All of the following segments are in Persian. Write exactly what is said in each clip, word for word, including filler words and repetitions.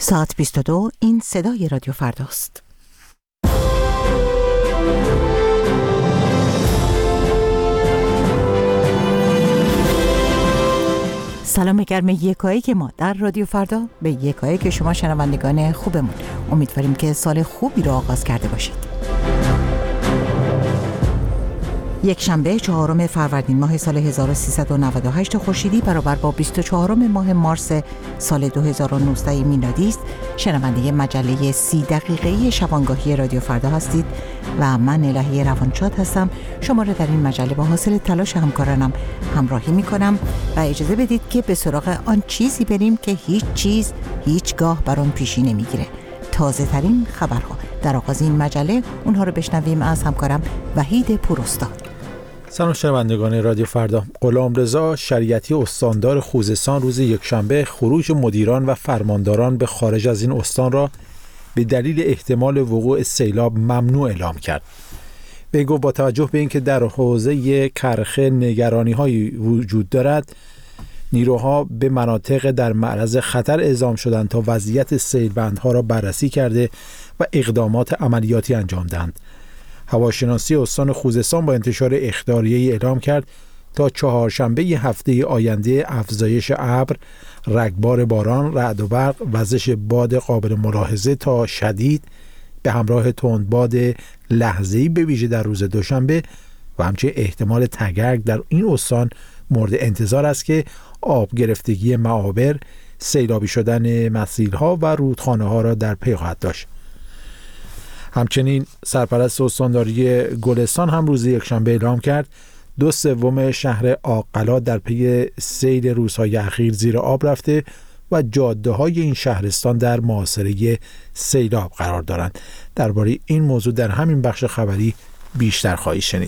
ساعت بیست و دو، این صدای رادیو فرداست. سلام گرم یکایی که ما در رادیو فردا به یکایی که شما شنوندگان خوبمون، امیدواریم که سال خوبی رو آغاز کرده باشید. یک شنبه چهارم فروردین ماه سال هزار و سیصد و نود و هشت خورشیدی برابر با بیست و چهارم ماه مارس سال دو هزار و نوزده میلادی است. شنونده مجله سی دقیقه‌ای شبانگاهی رادیو فردا هستید و من الهی روانشاد هستم. شما را در این مجله با حاصل تلاش همکارانم همراهی می‌کنم و اجازه بدید که به سراغ آن چیزی بریم که هیچ چیز هیچگاه بر آن پیشی نمی‌گیره. تازه ترین خبرها. در آغاز این مجله اونها رو بشنویم از همکارم وحید پوراستاد. سلام شنوندگان رادیو فردا. غلامرضا شریعتی استاندار خوزستان روز یکشنبه خروج مدیران و فرمانداران به خارج از این استان را به دلیل احتمال وقوع سیلاب ممنوع اعلام کرد. به گفت با توجه به اینکه در حوزه کرخه نگرانی‌هایی وجود دارد، نیروها به مناطق در معرض خطر اعزام شدند تا وضعیت سیلبندها را بررسی کرده و اقدامات عملیاتی انجام دهند. هواشناسی استان خوزستان با انتشار اخباریه‌ای اعلام کرد تا چهارشنبه هفته آینده افزایش ابر، رگبار باران، رعد و برق، وزش باد قابل ملاحظه تا شدید به همراه تندباد لحظه‌ای به ویژه در روز دوشنبه و همچنین احتمال تگرگ در این استان مورد انتظار است که آب گرفتگی معابر، سیلابی شدن مسیرها و رودخانه‌ها را در پی خواهد داشت. همچنین سرپرست استانداری گلستان هم روز یکشنبه اعلام کرد دو سوم شهر آقلا در پی سیل روزهای اخیر زیر آب رفته و جاده‌های این شهرستان در محاصره سیلاب قرار دارند. درباره این موضوع در همین بخش خبری بیشتر خواهید شنید.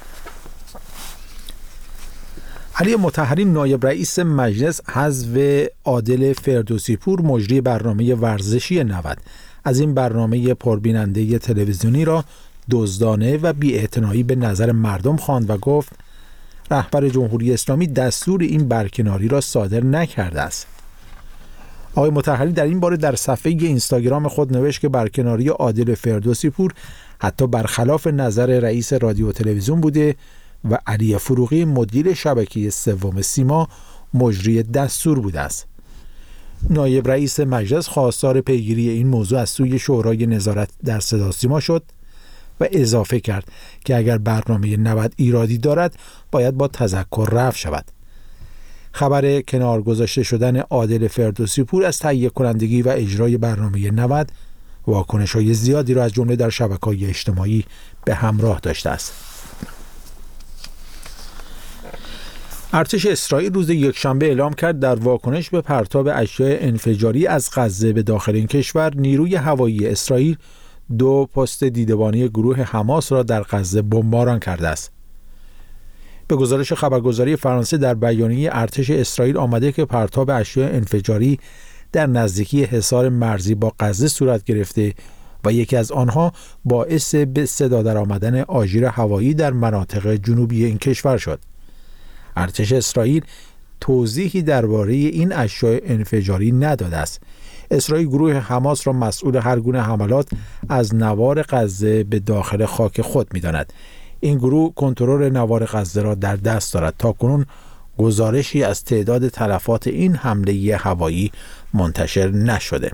علی مطهری نایب رئیس مجلس حذف عادل فردوسی پور مجری برنامه ورزشی نود از این برنامه پربیننده تلویزیونی را دزدانه و بی‌اعتنایی به نظر مردم خواند و گفت رهبر جمهوری اسلامی دستور این برکناری را صادر نکرده است. آقای مطهری در این باره در صفحه اینستاگرام خود نوشت که برکناری عادل فردوسی پور حتی برخلاف نظر رئیس رادیو و تلویزیون بوده و علی فروغی مدیر شبکه سوم سیما مجری دستور بوده است. نایب رئیس مجلس خواستار پیگیری این موضوع از سوی شورای نظارت در صدا سیما شد و اضافه کرد که اگر برنامه نود ایرادی دارد باید با تذکر رفع شود. خبر کنار گذاشته شدن عادل فردوسی پور از تهیه کنندگی و اجرای برنامه نود واکنش‌های زیادی را از جمله در شبکه‌های اجتماعی به همراه داشته است. ارتش اسرائیل روز یکشنبه اعلام کرد در واکنش به پرتاب اشیاء انفجاری از غزه به داخل این کشور، نیروی هوایی اسرائیل دو پست دیدبانی گروه حماس را در غزه بمباران کرده است. به گزارش خبرگزاری فرانسه در بیانیه ارتش اسرائیل آمده که پرتاب اشیاء انفجاری در نزدیکی حصار مرزی با غزه صورت گرفته و یکی از آنها باعث به صدا درآمدن آژیر هوایی در مناطق جنوبی این کشور شد. ارتش اسرائیل توضیحی درباره این اشیاء انفجاری نداده است. اسرائیل گروه حماس را مسئول هر گونه حملات از نوار غزه به داخل خاک خود می‌داند. این گروه کنترل نوار غزه را در دست دارد. تاکنون گزارشی از تعداد تلفات این حمله هوایی منتشر نشده.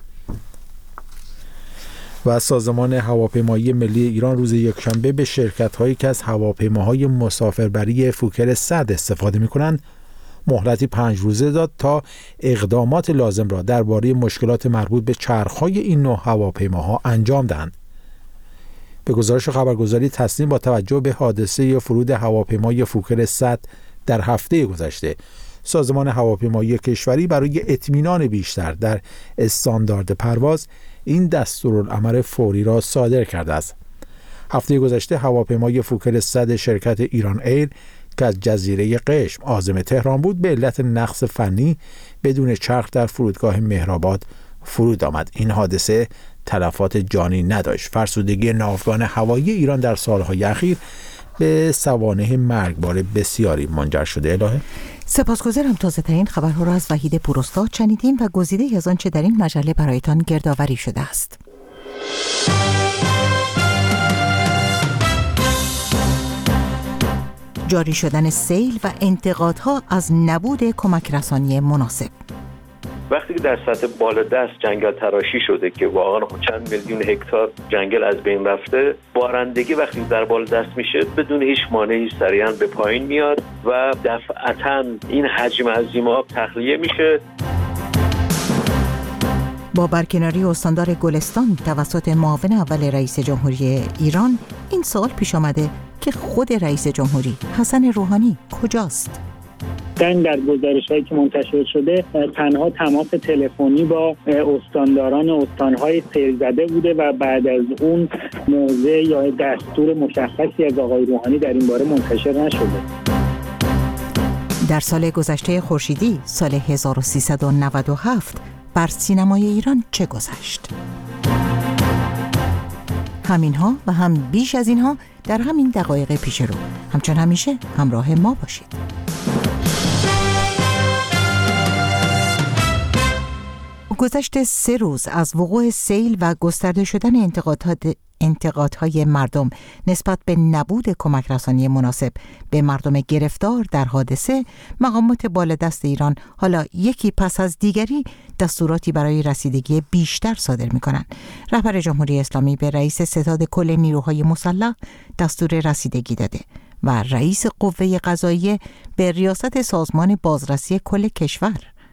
و سازمان هواپیمایی ملی ایران روز یکشنبه به شرکت‌هایی که از هواپیماهای مسافربری فوکر صد استفاده می‌کنند مهلتی پنج روزه داد تا اقدامات لازم را درباره مشکلات مربوط به چرخ‌های این نوع هواپیماها انجام دهند. به گزارش خبرگزاری تسنیم با توجه به حادثه فرود هواپیمای فوکر صد در هفته گذشته، سازمان هواپیمایی کشوری برای اطمینان بیشتر در استاندارد پرواز این دستورالعمل فوری را صادر کرده است. هفته گذشته هواپیمای فوکر صد شرکت ایران ایر که از جزیره قشم عازم تهران بود به علت نقص فنی بدون چرخ در فرودگاه مهرآباد فرود آمد. این حادثه تلفات جانی نداشت. فرسودگی ناوگان هوایی ایران در سالهای اخیر به سوانح مرگبار بسیاری منجر شده. الهه سپاسگزارم. تازه ترین خبرها را از وحید پوراستاد شنیدیم و گزیده‌ای از آنچه در این مجله برایتان گردآوری شده است. جاری شدن سیل و انتقادها از نبود کمک رسانی مناسب. وقتی که در سطح بالادست جنگل تراشی شده که واقعا چند میلیون هکتار جنگل از بین رفته، بارندگی وقتی در بالادست میشه بدون هیچ مانعی سریعا به پایین میاد و دفعتاً این حجم عظیم آب تخلیه میشه. با برکناری استاندار گلستان توسط معاون اول رئیس جمهوری ایران، این سوال پیش آمده که خود رئیس جمهوری حسن روحانی کجاست؟ دن در گزارش‌هایی که منتشر شده تنها تماس تلفنی با استانداران استان‌های سیل‌زده بوده و بعد از اون موضع یا دستور مشخصی از آقای روحانی در این باره منتشر نشده. در سال گذشته خورشیدی سال هزار و سیصد و نود و هفت بر سینمای ایران چه گذشت؟ همینها و هم بیش از اینها در همین دقایق پیش رو. همچون همیشه همراه ما باشید. گذشت سه روز از وقوع سیل و گسترده شدن انتقادات انتقادهای مردم نسبت به نبود کمک رسانی مناسب به مردم گرفتار در حادثه، مقامات بالادست ایران حالا یکی پس از دیگری دستوراتی برای رسیدگی بیشتر صادر می‌کنند. رهبر جمهوری اسلامی به رئیس ستاد کل نیروهای مسلح دستور رسیدگی داده و رئیس قوه قضاییه به ریاست سازمان بازرسی کل کشور.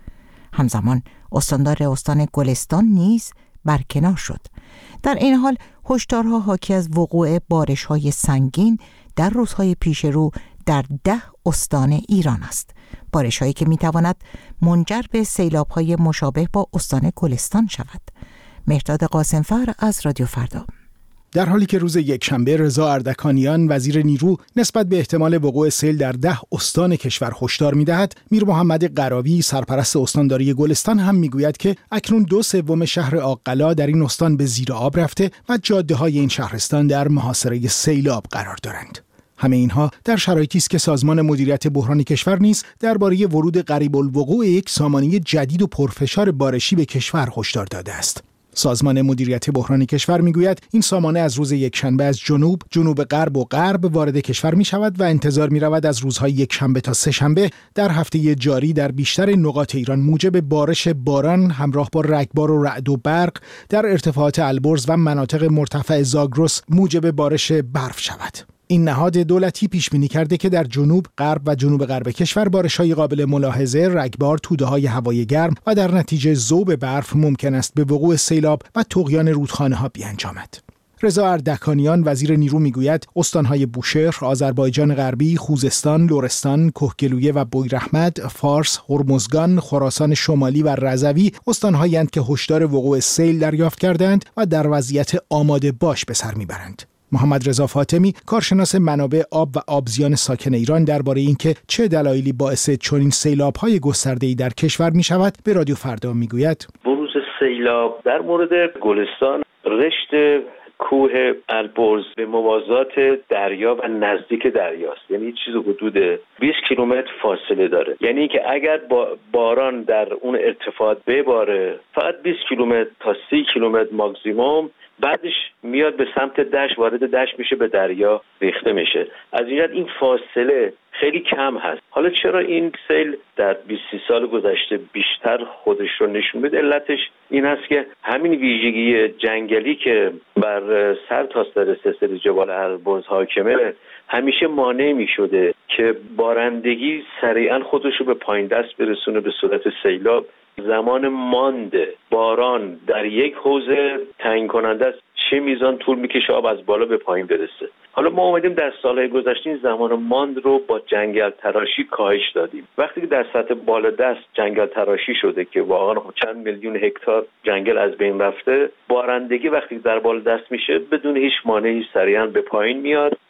همزمان استاندار استان گلستان نیز برکنار شد. در این حال هشدارها حاکی از وقوع بارش‌های سنگین در روزهای پیش رو در ده استان ایران است. بارش‌هایی که می‌تواند منجر به سیلاب‌های مشابه با استان گلستان شود. مهرداد قاسمفر از رادیو فردا. در حالی که روز یکشنبه رضا اردکانیان وزیر نیرو نسبت به احتمال وقوع سیل در ده استان کشور هشدار می‌دهد، میر محمد قراوی سرپرست استانداری گلستان هم می‌گوید که اکنون دو سوم شهر آقلا در این استان به زیر آب رفته و جاده‌های این شهرستان در محاصره سیلاب قرار دارند. همه اینها در شرایطی است که سازمان مدیریت بحران کشور نیز درباره ورود قریب الوقوع یک سامانه جدید و پرفشار بارشی به کشور هشدار داده است. سازمان مدیریت بحران کشور میگوید این سامانه از روز یکشنبه از جنوب، جنوب غرب و غرب وارد کشور می شود و انتظار می رود از روزهای یکشنبه تا سه شنبه در هفته جاری در بیشتر نقاط ایران موجب بارش باران همراه با رگبار و رعد و برق، در ارتفاعات البرز و مناطق مرتفع زاگرس موجب بارش برف شود. این نهاد دولتی پیش بینی کرده که در جنوب، غرب و جنوب غرب کشور بارش‌های قابل ملاحظه، رگبار، توده‌های هوای گرم و در نتیجه ذوب برف ممکن است به وقوع سیلاب و طغیان رودخانه‌ها بیانجامد. رضا اردکانیان وزیر نیرو میگوید استان‌های بوشهر، آذربایجان غربی، خوزستان، لرستان، کهگلویه و بویراحمد، فارس، هرمزگان، خراسان شمالی و رضوی استان‌هایی اند که هشدار وقوع سیل دریافت کردند و در وضعیت آماده باش به سر میبرند. محمد رضا فاطمی کارشناس منابع آب و آبزیان ساکن ایران درباره اینکه چه دلایلی باعث چنین سیلاب‌های گسترده‌ای در کشور می‌شود به رادیو فردا میگوید: بروز سیلاب در مورد گلستان، رشت کوه البرز به موازات دریا و نزدیک دریاست، یعنی چیز حدود بیست کیلومتر فاصله داره. یعنی که اگر با باران در اون ارتفاع بباره فقط بیست کیلومتر تا سی کیلومتر ماکسیموم، بعدش میاد به سمت دشت، وارد دشت میشه، به دریا ریخته میشه. از این جهت این فاصله خیلی کم هست. حالا چرا این سیل در بیست سال گذشته بیشتر خودش رو نشون میده؟ علتش این است که همین ویژگی جنگلی که بر سر تا سر سلسله جبال البرز حاکمه همیشه مانع میشده که بارندگی سریعا خودش رو به پایین دست برسونه به صورت سیلاب. زمان مانده باران در یک حوزه تعیین کننده است چه میزان طول میکشه آب از بالا به پایین برسه. حالا ما اومدیم در سالهای گذشته این زمان ماند رو با جنگل تراشی کاهش دادیم. وقتی که در سطح بالادست جنگل تراشی شده که واقعا چند میلیون هکتار جنگل از بین رفته، بارندگی وقتی در بالادست میشه بدون هیچ مانعی سریعا به پایین میاد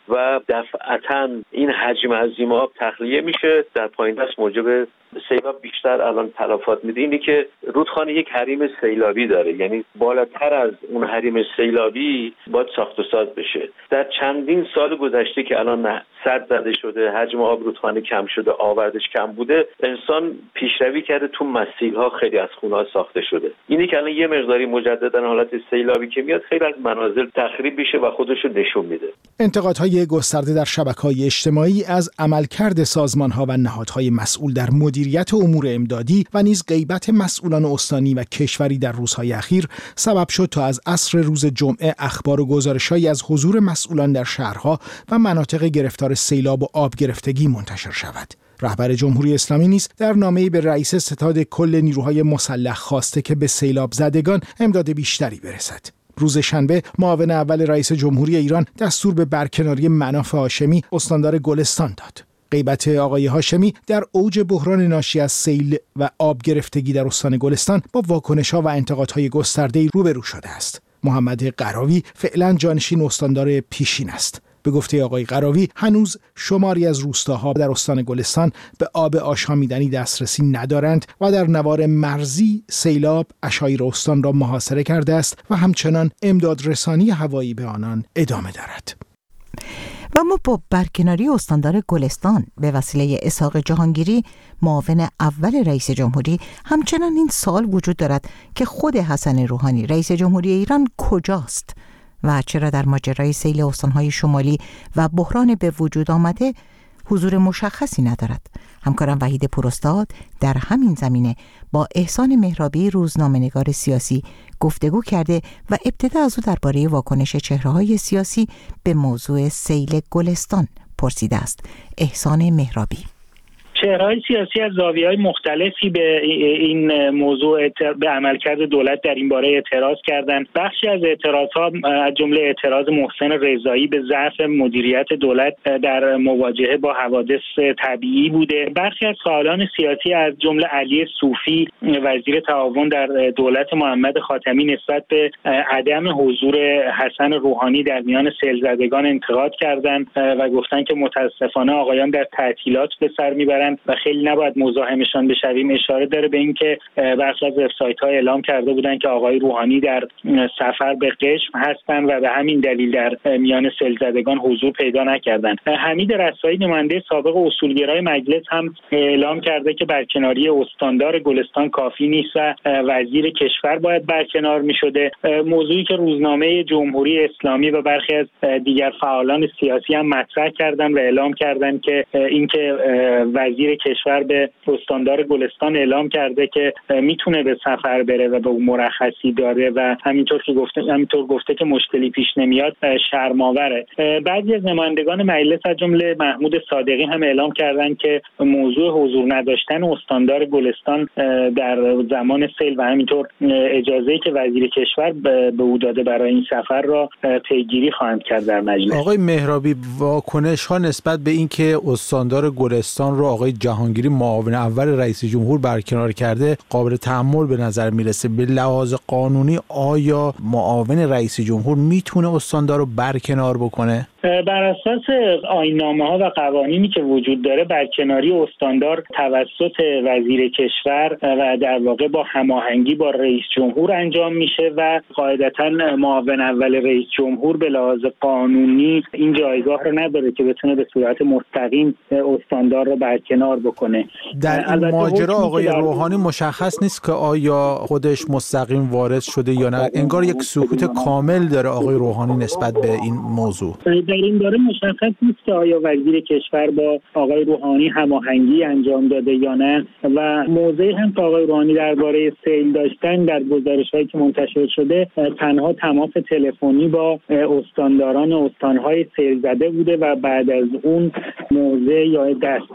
و دفعتاً این حجم عظیم آب تخلیه میشه، در پایین دست موجب سیلاب بیشتر الان تلفات میده. اینی که رودخانه یک حریم سیلابی داره، یعنی بالاتر از اون حریم سیلابی باید ساخت و ساز بشه. در چندین سال گذشته که الان سد زده شده، حجم آب رودخانه کم شده، آوردش کم بوده، انسان پیشروی کرده، تو مسیل‌ها خیلی از خونه‌ها ساخته شده. اینی که الان یه مقداری مجددا حالت سیلابی که میاد، خیلی از منازل تخریب میشه و خودش رو نشون میده. انتقادهای گسترده در شبکه‌های اجتماعی از عملکرد سازمان‌ها و نهادهای مسئول در مدیریت امور امدادی و نیز غیبت مسئولان استانی و کشوری در روزهای اخیر سبب شد تا از عصر روز جمعه اخبار و گزارش‌هایی از حضور مسئولان در شهرها و مناطق گرفتار سیلاب و آب گرفتگی منتشر شود. رهبر جمهوری اسلامی نیز در نامه‌ای به رئیس ستاد کل نیروهای مسلح خواسته که به سیلاب زدگان امداد بیشتری برسد. روز شنبه معاون اول رئیس جمهوری ایران دستور به برکناری مناف هاشمی استاندار گلستان داد. غیبت آقای هاشمی در اوج بحران ناشی از سیل و آب گرفتگی در استان گلستان با واکنش‌ها و انتقادهای گسترده‌ای روبرو شده است. محمد قراوی فعلا جانشین استاندار پیشین است. به گفته آقای قراوی هنوز شماری از روستاها در استان گلستان به آب آشامیدنی دسترسی ندارند و در نوار مرزی سیلاب اشایر استان را محاصره کرده است و همچنان امدادرسانی هوایی به آنان ادامه دارد. و ما با برکناری استاندار گلستان به وسیله اسحاق جهانگیری معاون اول رئیس جمهوری همچنان این سوال وجود دارد که خود حسن روحانی رئیس جمهوری ایران کجاست و چرا در ماجرای سیل استانهای شمالی و بحران به وجود آمده حضور مشخصی ندارد. همکارم وحید پوراستاد در همین زمینه با احسان مهرابی روزنامه‌نگار سیاسی گفتگو کرده و ابتدا از او درباره واکنش چهره‌های سیاسی به موضوع سیل گلستان پرسیده است. احسان مهرابی: چهره‌های سیاسی از زاویه‌های مختلفی به این موضوع به عملکرد دولت در این باره اعتراض کردند. بخشی از اعتراضها از جمله اعتراض محسن رضایی به ضعف مدیریت دولت در مواجهه با حوادث طبیعی بوده. برخی از فعالان سیاسی از جمله علی صوفی وزیر تعاون در دولت محمد خاتمی نسبت به عدم حضور حسن روحانی در میان سیل‌زدگان انتقاد کردند و گفتند که متاسفانه آقایان در تعطیلات به سر میبرند و خیلی نباید مزاحمشان بشویم. اشاره داره به اینکه برخی از وبسایت‌ها اعلام کرده بودند که آقای روحانی در سفر به قشم هستند و به همین دلیل در میان سیل‌زدگان حضور پیدا نکردند. حمید رسایی نماینده سابق اصولگرای مجلس هم اعلام کرده که برکناری استاندار گلستان کافی نیست و وزیر کشور باید برکنار می‌شده. موضوعی که روزنامه جمهوری اسلامی و برخی از دیگر فعالان سیاسی هم مطرح کردند و اعلام کردند که اینکه وزیر کشور به استاندار گلستان اعلام کرده که میتونه به سفر بره و به اون مرخصی داره و همینطور که گفته همینطور گفته که مشکلی پیش نمیاد شرم‌آوره. بعضی از نمایندگان مجلس از جمله محمود صادقی هم اعلام کردند که موضوع حضور نداشتن استاندار گلستان در زمان سیل و همینطور اجازه‌ای که وزیر کشور به او داده برای این سفر را پیگیری خواهند کرد در مجلس. آقای مهرابی، واکنش‌ها نسبت به اینکه استاندار گلستان رو آقای جهانگیری معاون اول رئیس جمهور برکنار کرده قابل تأمل به نظر میرسه. به لحاظ قانونی آیا معاون رئیس جمهور میتونه استاندار رو برکنار بکنه؟ بر اساس آیین‌نامه‌ها و قوانینی که وجود داره برکناری استاندار توسط وزیر کشور و در واقع با هماهنگی با رئیس جمهور انجام میشه و قاعدتاً معاون اول رئیس جمهور به لحاظ قانونی این جایگاه رو نداره که بتونه به صورت مستقیم استاندار رو برکنار بکنه. در این ماجرا آقای روحانی مشخص نیست که آیا خودش مستقیم وارد شده یا نه. انگار یک سکوت کامل داره آقای روحانی نسبت به این موضوع. در این باره مشخص نیست که آیا وزیر کشور با آقای روحانی هماهنگی انجام داده یا نه و موضعی هم که آقای روحانی درباره سیل داشتن در گزارش‌هایی که منتشر شده تنها تماس تلفنی با استانداران استان‌های سیل زده بوده و بعد از اون موضع یا دستور مشخص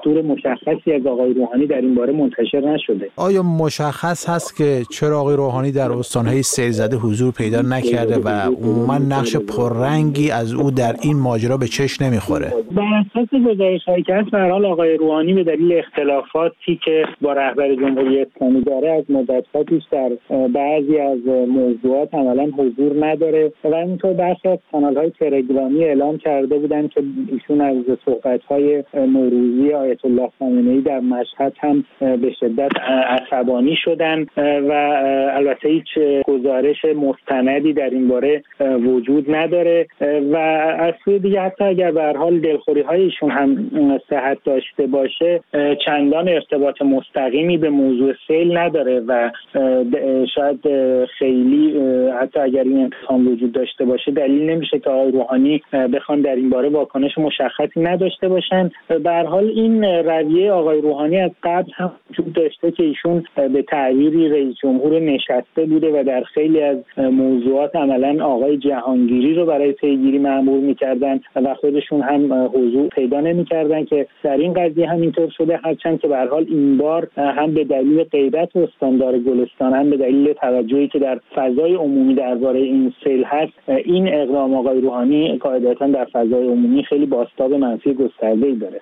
مشخصی از آقای روحانی در این باره منتشر نشده. آیا مشخص هست که چرا آقای روحانی در استان‌های سیل زده حضور پیدا نکرده و عموما نقش پررنگی از او در این ماجرا به چشم نمیخوره؟ بر اساس گزارش‌هایی که هست، به هر حال آقای روحانی به دلیل اختلافاتی که با رهبر جمهوری اسلامی داره از مدت‌ها پیش در بعضی از موضوعات عملاً حضور نداره و اینطور برخی از کانال‌های تلگرامی اعلام کرده بودن که ایشون از صحبت‌های نوروزی آیت الله خامنه‌ای در مشهد هم به شدت عصبانی شدن و البته هیچ گزارش مستندی در این باره وجود نداره و از سوی دیگه حتی اگر به هر حال دلخوری‌های ایشون هم صحت داشته باشه، چندان ارتباط مستقیمی به موضوع سیل نداره و شاید خیلی حتی اگر این اتهام وجود داشته باشه دلیل نمیشه که آقای روحانی بخوان در این باره واکنش مشخصی نداشته باشن. به هر حال این رویه آقای روحانی از قبل هم وجود داشته که ایشون به تعبیری رئیس جمهور نشسته بوده و در خیلی از موضوعات عملاً آقای جهانگیری رو برای پیگیری مأمور می‌کردن و خودشون هم حضور پیدا نمی‌کردن که در این قضیه هم اینطور شده، هرچند که به هر حال این بار هم به دلیل غیبت استاندار گلستان هم به دلیل توجهی که در فضای عمومی درباره این سیل هست، این اقدام آقای روحانی قاعدتاً در فضای عمومی خیلی بازتاب منفی گسترده‌ای داره.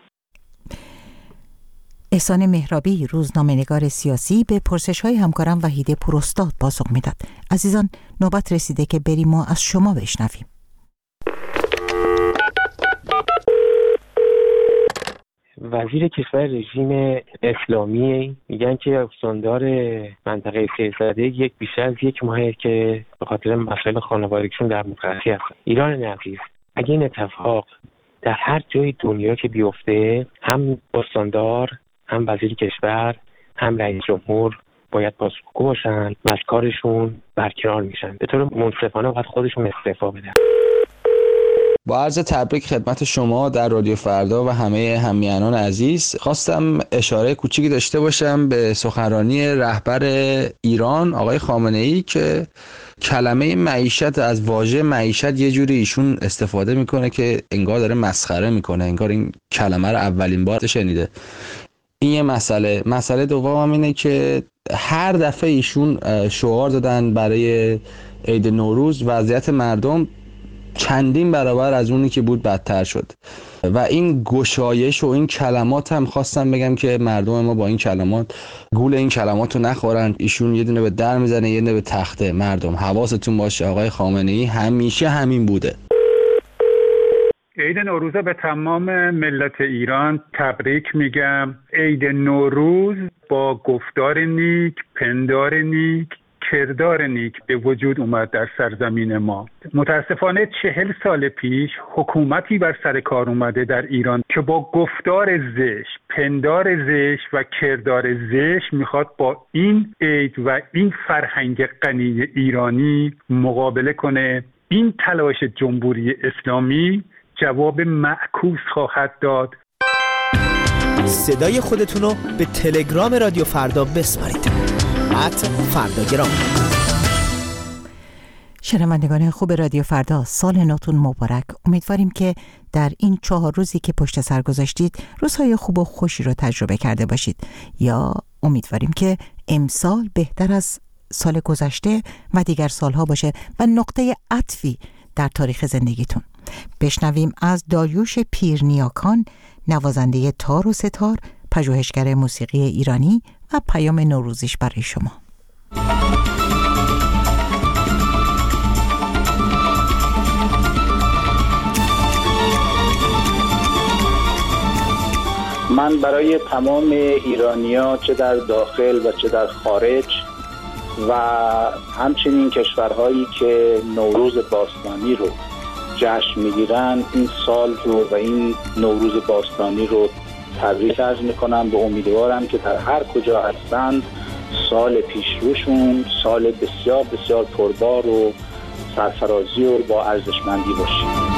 احسان مهرابی، روزنامه‌نگار سیاسی، به پرسش‌های همکارم وحیده پوراستاد پاسخ میداد. عزیزان، نوبت رسیده که بریم و از شما بشنویم. وزیر کشور رژیم اسلامی میگن که استاندار منطقه سیل زده یک بیشتر از یک ماهه که به خاطر مسائل خانوادگیشون در مقصی هست. ایران عزیز، اگه این اتفاق در هر جای دنیا که بیفته، هم استاندار، هم وزیر کشور، هم رئیس جمهور باید پاسخگو باشن و از کارشون برکنار میشن. به طور منصفانه باید خودشون استعفا بدن. با عرض تبریک خدمت شما در رادیو فردا و همه همیهنان عزیز، خواستم اشاره کوچیکی داشته باشم به سخنرانی رهبر ایران آقای خامنه‌ای که کلمه معیشت، از واژه معیشت یه جوری ایشون استفاده میکنه که انگار داره مسخره میکنه، انگار این کلمه رو اولین بار شنیده. این یه مسئله. مسئله دوم هم اینه که هر دفعه ایشون شعار دادن برای عید نوروز، وضعیت مردم چندین برابر از اونی که بود بدتر شد و این گشایش و این کلمات هم خواستم بگم که مردم ما با این کلمات گول این کلمات رو نخورن. ایشون یه دونه به در میزنه، یه دونه به تخته. مردم حواستون باشه، آقای خامنه‌ای همیشه همین بوده. عید نوروز به تمام ملت ایران تبریک میگم. عید نوروز با گفتار نیک، پندار نیک، کردار نیک به وجود اومد در سرزمین ما. متاسفانه چهل سال پیش حکومتی بر سر کار اومده در ایران که با گفتار زشت، پندار زشت و کردار زشت میخواد با این عید و این فرهنگ غنی ایرانی مقابله کنه. این تلاش جمهوری اسلامی جواب معکوس خواهد داد. صدای خودتون رو به تلگرام رادیو فردا بسپارید. ات فرداگرام. شنوندگان خوب رادیو فردا، سال نوتون مبارک. امیدواریم که در این چهار روزی که پشت سر گذاشتید روزهای خوب و خوشی رو تجربه کرده باشید، یا امیدواریم که امسال بهتر از سال گذشته و دیگر سالها باشه و نقطه عطفی در تاریخ زندگیتون. بشنویم از داریوش پیرنیاکان، نوازنده تار و ستار، پژوهشگر موسیقی ایرانی و پیام نوروزیش برای شما. من برای تمام ایرانی‌ها، چه در داخل و چه در خارج و همچنین کشورهایی که نوروز باستانی رو جشن میگیرن، این سال رو و این نوروز باستانی رو تبریک عرض میکنم. به امیدوارم که در هر کجا هستند سال پیشروشون سال بسیار بسیار پربار و سرفرازی و با ارزشمندی باشه.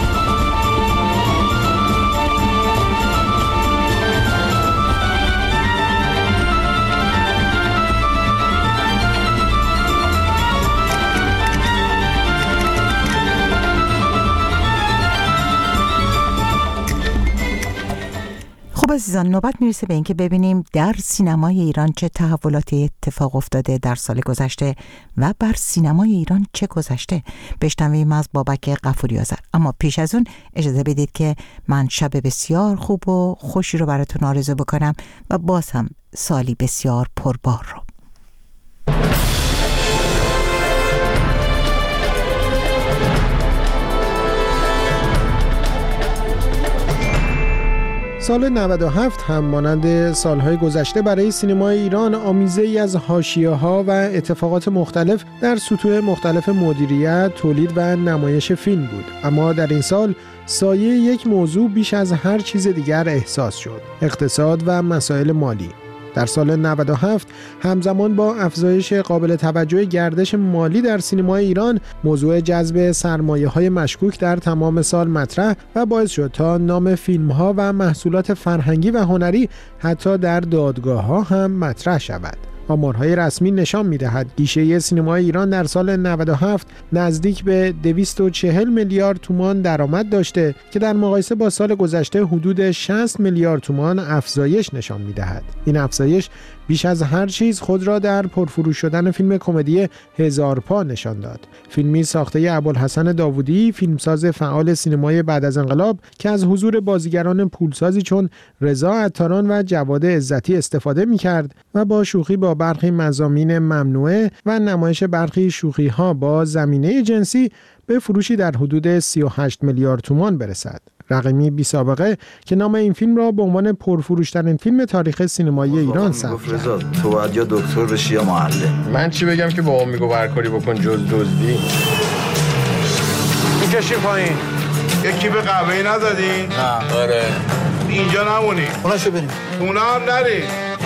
خب عزیزان، نوبت میرسه به اینکه ببینیم در سینمای ایران چه تحولاتی اتفاق افتاده در سال گذشته و بر سینمای ایران چه گذشته. بشنویم از بابک غفوری آذر. اما پیش از اون اجازه بدید که من شب بسیار خوب و خوشی رو براتون آرزو بکنم و باز هم سالی بسیار پربار رو. سال نود و هفت هم مانند سالهای گذشته برای سینمای ایران آمیزه‌ای از حاشیه‌ها و اتفاقات مختلف در سطوح مختلف مدیریت، تولید و نمایش فیلم بود. اما در این سال سایه یک موضوع بیش از هر چیز دیگر احساس شد: اقتصاد و مسائل مالی. در سال نود و هفت همزمان با افزایش قابل توجه گردش مالی در سینمای ایران، موضوع جذب سرمایه‌های مشکوک در تمام سال مطرح و باعث شد تا نام فیلم‌ها و محصولات فرهنگی و هنری حتی در دادگاه‌ها هم مطرح شود. آمارهای رسمی نشان می‌دهد گیشه سینمای ایران در سال نود و هفت نزدیک به دویست و چهل میلیارد تومان درآمد داشته که در مقایسه با سال گذشته حدود شصت میلیارد تومان افزایش نشان می‌دهد. این افزایش بیش از هر چیز خود را در پرفروش شدن فیلم کمدی هزار پا نشان داد. فیلمی ساخته ابوالحسن داوودی، فیلمساز فعال سینمای بعد از انقلاب که از حضور بازیگران پولسازی چون رضا عطاران و جواد عزتی استفاده می‌کرد و با شوخی با برخی مضامین ممنوعه و نمایش برخی شوخی‌ها با زمینه جنسی به فروشی در حدود سی و هشت میلیارد تومان برسد. رقمی بی سابقه که نام این فیلم را به عنوان پرفروش‌ترین فیلم تاریخ سینمایی ایران ثبت کرد. رضا تو باید یا دکتر بشی یا معلم. من چی بگم که بابام میگه هر کاری بکن جز دزدی. میکشیم پایین. یکی به قهوه‌ای نزدین؟ نه. آره. اینجا نمونی. اوناشو بریم. اونا هم نری.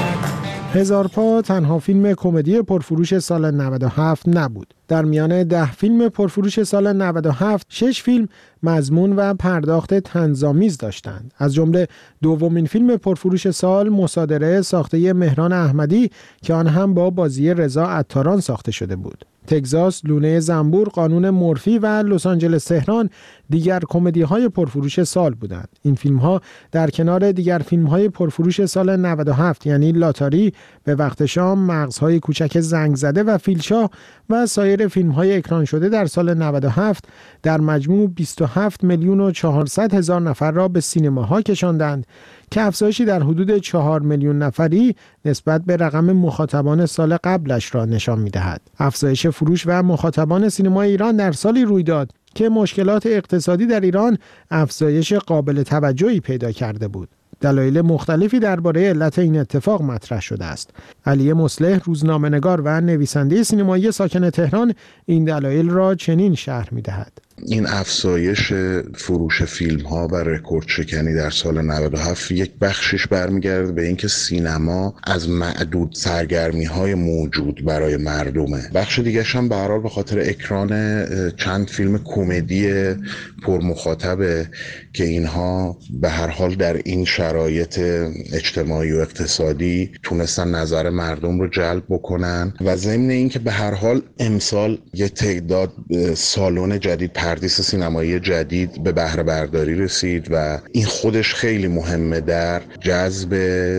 هزار پا تنها فیلم کمدی پرفروش سال نود و هفت نبود. در میان ده فیلم پرفروش سال نود و هفت، شش فیلم مضمون و پرداخت طنزآمیز داشتند. از جمله دومین فیلم پرفروش سال، مصادره ساخته مهران احمدی که آن هم با بازی رضا عطاران ساخته شده بود. تگزاس، لونه زنبور، قانون مورفی و لس آنجلس تهران دیگر کمدی‌های پرفروش سال بودند. این فیلم‌ها در کنار دیگر فیلم‌های پرفروش سال نود و هفت یعنی لاتاری، به وقت شام، مغزهای کوچک زنگ زده و فیلشاه و سایر فیلم‌های اکران شده در سال نود و هفت در مجموع بیست و هفت میلیون و چهارصد هزار نفر را به سینماها کشاندند که افزایشی در حدود چهار میلیون نفری نسبت به رقم مخاطبان سال قبلش را نشان می‌دهد. افزایش فروش و مخاطبان سینمای ایران در سالی روی داد که مشکلات اقتصادی در ایران افزایش قابل توجهی پیدا کرده بود. دلایل مختلفی درباره علت این اتفاق مطرح شده است. علی مصلح، روزنامه‌نگار و نویسنده سینمایی ساکن تهران، این دلایل را چنین شرح می‌دهد. این افزایش فروش فیلم ها و رکورد شکنی در سال نود و هفت یک بخشش برمیگرده به اینکه سینما از معدود سرگرمی های موجود برای مردمه. بخش دیگرش هم به هر حال به خاطر اکران چند فیلم کمدی پرمخاطبه که اینها به هر حال در این شرایط اجتماعی و اقتصادی تونستن نظر مردم رو جلب بکنن و ضمن اینکه به هر حال امسال یه تعداد سالن جدید، پردیس سینمایی جدید به بهره برداری رسید و این خودش خیلی مهمه در جذب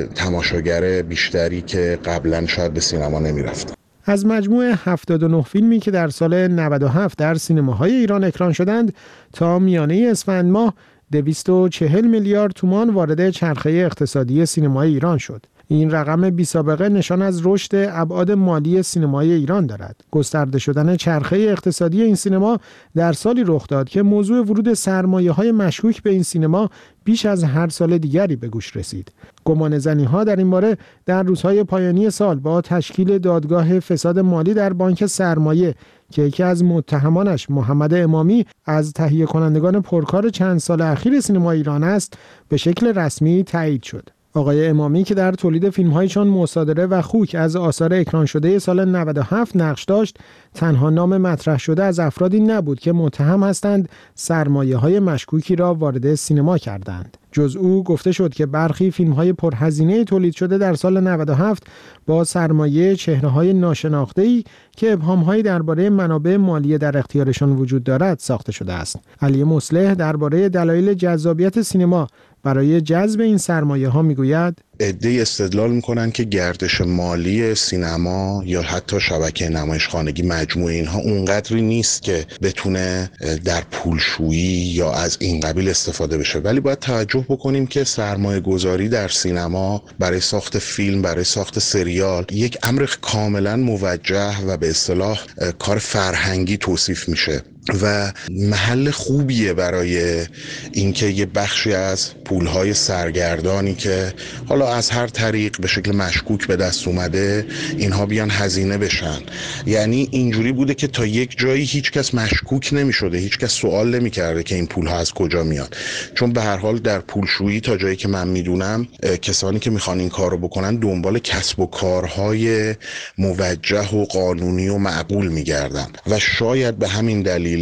تماشاگر بیشتری که قبلا شاید به سینما نمی‌رفتن. از مجموع هفتاد و نه فیلمی که در سال نود و هفت در سینماهای ایران اکران شدند، تا میانه اسفند ماه دویست و چهل میلیارد تومان وارد چرخه اقتصادی سینمای ایران شد. این رقم بی سابقه نشان از رشد ابعاد مالی سینمای ایران دارد. گسترده شدن چرخه اقتصادی این سینما در سالی رخ داد که موضوع ورود سرمایه‌های مشکوک به این سینما بیش از هر سال دیگری به گوش رسید. گمانه‌زنی‌ها در این باره در روزهای پایانی سال با تشکیل دادگاه فساد مالی در بانک سرمایه که یکی از متهمانش محمد امامی از تهیه کنندگان پرکار چند سال اخیر سینما ایران است، به شکل رسمی تایید شد. آقای امامی که در تولید فیلم‌هایی چون مصادره و خوک از آثار اکران شده سال نود و هفت نقش داشت، تنها نام مطرح شده از افرادی نبود که متهم هستند سرمایه‌های مشکوکی را وارد سینما کردند. جز او گفته شد که برخی فیلم‌های پرهزینه تولید شده در سال نود و هفت با سرمایه چهره‌های ناشناخته‌ای که ابهام‌هایی درباره منابع مالی در اختیارشان وجود دارد ساخته شده است. علی مصلح درباره دلایل جذابیت سینما برای جذب این سرمایه‌ها میگوید: عده‌ای استدلال میکنن که گردش مالی سینما یا حتی شبکه نمایشخانگی مجموع اینها اونقدری نیست که بتونه در پولشویی یا از این قبیل استفاده بشه، ولی باید توجه بکنیم که سرمایه گذاری در سینما برای ساخت فیلم، برای ساخت سریال یک امر کاملا موجه و به اصطلاح کار فرهنگی توصیف میشه و محل خوبیه برای اینکه یه بخشی از پولهای سرگردانی که حالا از هر طریق به شکل مشکوک به دست اومده اینها بیان هزینه بشن. یعنی اینجوری بوده که تا یک جایی هیچ کس مشکوک نمی شده، هیچ کس سوال نمی کرده که این پولها از کجا میاد، چون به هر حال در پولشویی تا جایی که من میدونم کسانی که میخوان این کار رو بکنن دنبال کسب و کارهای موجه و قانونی و معقول میگردن و شاید به همین دلیل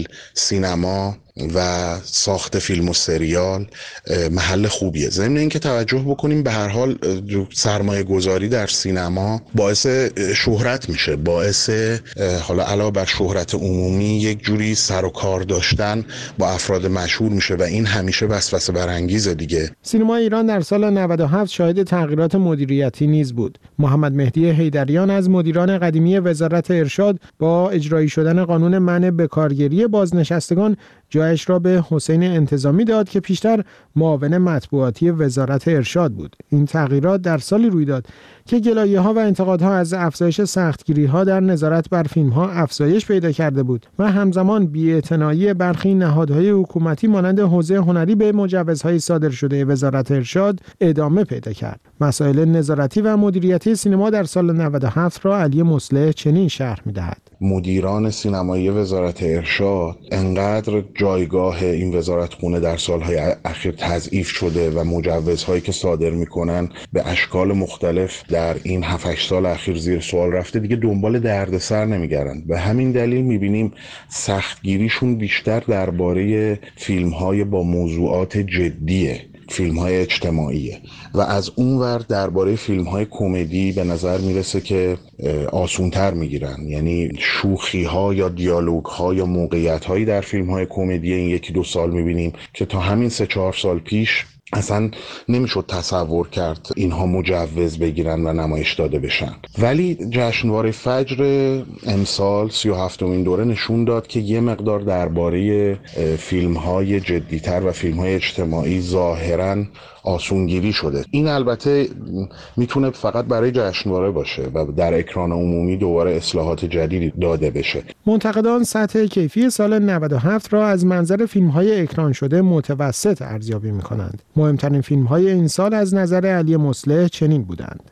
سینما و ساخت فیلم و سریال محل خوبیه. ضمن اینکه توجه بکنیم به هر حال سرمایه گذاری در سینما باعث شهرت میشه، باعث حالا علاوه بر شهرت عمومی یک جوری سر و کار داشتن با افراد مشهور میشه و این همیشه وسوسه برانگیزه دیگه. سینما ایران در سال نود و هفت شاهد تغییرات مدیریتی نیز بود. محمد مهدی حیدریان از مدیران قدیمی وزارت ارشاد با اجرایی شدن قانون منع بکارگیری بازنشستگان جایش را به حسین انتظامی داد که پیشتر معاون مطبوعاتی وزارت ارشاد بود. این تغییرات در سالی روی داد که گلایه‌ها و انتقادها از افزایش سختگیری‌ها در نظارت بر فیلم‌ها افزایش پیدا کرده بود و همزمان بی‌اعتنایی برخی نهادهای حکومتی مانند حوزه هنری به مجوزهای صادر شده وزارت ارشاد ادامه پیدا کرد. مسائل نظارتی و مدیریتی سینما در سال نود و هفت را علی مصلح چنین شرح می‌دهد: مدیران سینمایی وزارت ارشاد انقدر جایگاه این وزارتخونه در سالهای اخیر تضعیف شده و مجوزهایی که صادر میکنن به اشکال مختلف در این هفت هشت سال اخیر زیر سوال رفته، دیگه دنبال دردسر نمیگردن. به همین دلیل میبینیم سختگیریشون بیشتر درباره فیلم‌های با موضوعات جدیه، فیلم‌های اجتماعیه و از اون ور درباره فیلم‌های کمدی به نظر میرسه که آسونتر میگیرن. یعنی شوخی‌ها یا دیالوگ‌ها یا موقعیت‌هایی در فیلم‌های کمدی این یکی دو سال میبینیم که تا همین سه چهار سال پیش اصلا نمیشد تصور کرد اینها مجوز بگیرن و نمایش داده بشن. ولی جشنواره فجر امسال سی و هفتمین دوره نشون داد که یه مقدار درباره فیلم‌های جدی‌تر و فیلم‌های اجتماعی ظاهراً آسونگیری شده. این البته میتونه فقط برای جشنواره باشه و در اکران عمومی دوباره اصلاحات جدیدی داده بشه. منتقدان سطح کیفی سال نود و هفت را از منظر فیلم‌های اکران شده متوسط ارزیابی می‌کنند. مهمترین فیلم‌های این سال از نظر علی مصلح چنین بودند: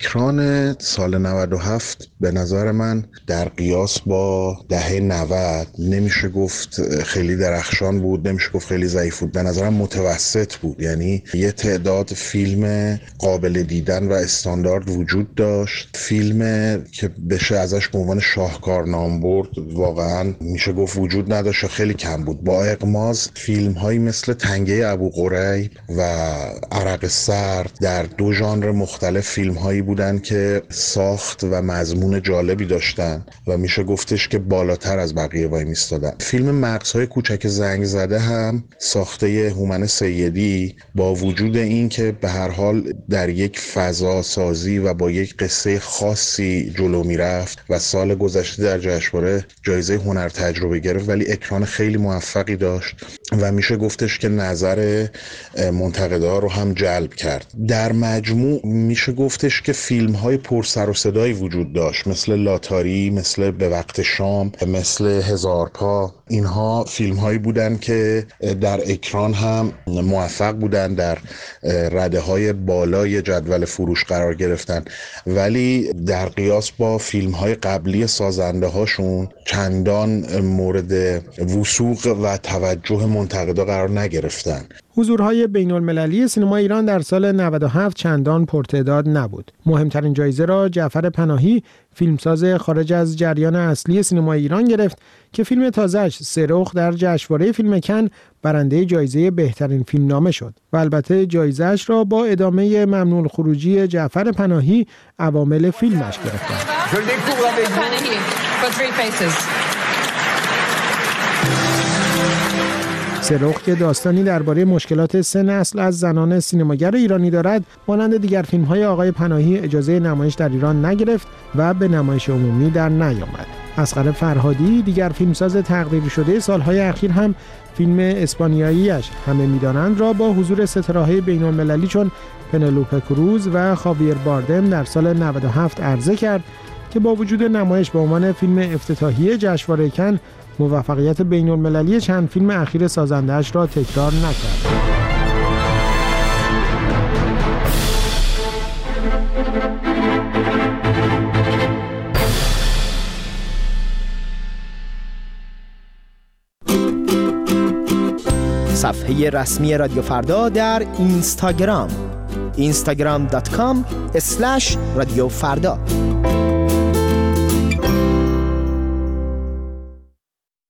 اکران سال نود و هفت به نظر من در قیاس با دهه نود نمیشه گفت خیلی درخشان بود، نمیشه گفت خیلی ضعیف بود، به نظرم متوسط بود. یعنی یه تعداد فیلم قابل دیدن و استاندارد وجود داشت، فیلم که بشه ازش به عنوان شاهکار نام برد واقعا میشه گفت وجود نداشت، خیلی کم بود. با اغماض فیلم هایی مثل تنگه ابو قریب و عرق سرد در دو ژانر مختلف فیلم هایی بودن که ساخت و مضمون جالبی داشتن و میشه گفتش که بالاتر از بقیه وای میستادن. فیلم مغزهای کوچک زنگ زده هم ساخته هومن سیدی با وجود این که به هر حال در یک فضا سازی و با یک قصه خاصی جلو میرفت و سال گذشته در جشنواره جایزه هنر تجربه گرفت، ولی اکران خیلی موفقی داشت و میشه گفتش که نظر منتقدا رو هم جلب کرد. در مجموع میشه گفتش که فیلم های پر سر و صدایی وجود داشت، مثل لاتاری، مثل به وقت شام، مثل هزار پا. اینها فیلم هایی بودن که در اکران هم موفق بودن، در رده های بالای جدول فروش قرار گرفتن، ولی در قیاس با فیلم های قبلی سازنده هاشون چندان مورد وثوق و توجه منتقدا قرار نگرفتن. حضورهای بین المللی سینما ایران در سال نود و هفت چندان پرتعداد نبود. مهمترین جایزه را جعفر پناهی، فیلمساز خارج از جریان اصلی سینما ایران گرفت که فیلم تازه‌اش سرخ در جشنواره فیلم کن برنده جایزه بهترین فیلمنامه شد و البته جایزه‌اش را با ادامه ممنوع الخروجی جعفر پناهی عوامل فیلمش گرفتند. سرخ که داستانی درباره مشکلات سه نسل از زنان سینماگر ایرانی دارد، مانند دیگر فیلم‌های آقای پناهی اجازه نمایش در ایران نگرفت و به نمایش عمومی در نیامد. اصغر فرهادی، دیگر فیلمساز تقدیر شده سالهای اخیر، هم فیلم اسپانیایی‌اش همه می‌دانند را با حضور ستاره‌های بین‌المللی چون پنلوپه کروز و خاویر باردم در سال نود و هفت عرضه کرد که با وجود نمایش به عنوان فیلم افتتاحیه جشنواره کن، موفقیت بین المللی چند فیلم اخیر سازنده‌اش را تکرار نکرد. صفحه رسمی رادیو فردا در اینستاگرام اینستاگرام دات کام اسلش رادیو فردا.